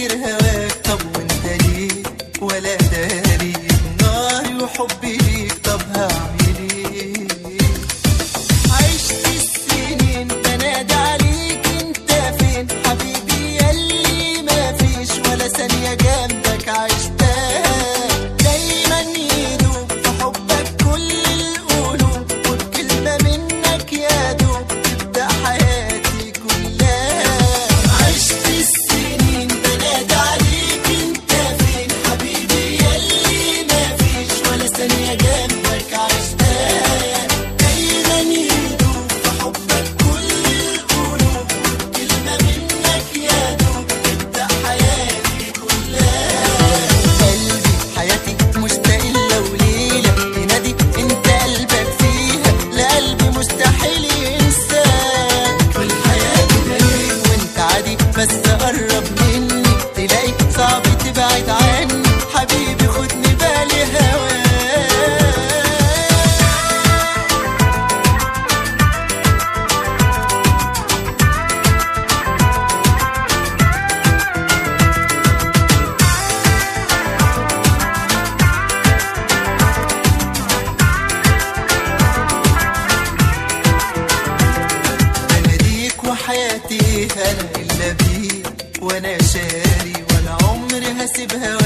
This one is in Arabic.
فاكر هواك. طب وانت ليه ولا داري ناري وحبي ليك؟ طب هعمل ايه؟ عشت السنين بنادي عليك انت فين حبيبي ياللي ما فيش ولا ثانية جنبك عشتها. دايما يدوب في حبك كل القلوب وبكلمة منك يا دوب تبدأ حياتي كلها. عشت السنين بنادي عليك انت فين حبيبي ياللي ما فيش ولا ثانية جنبك عشتها. دايما يدوب في حبك كل القلوب وبكلمة منك يا دوب تبدأ حياتي كلها. قلبي حياتي مشتاق لو ليلة ينادي انت قلبك فيها. لا قلبي مستحيل ينساك والحياة دليل وانت عادي بس قرب مني تلاقي صعب تبعد عني. حبيبي خدني بالي هواك. بناديك وحياتي انا الا بيك وانا شاري ولا عمري هسيبها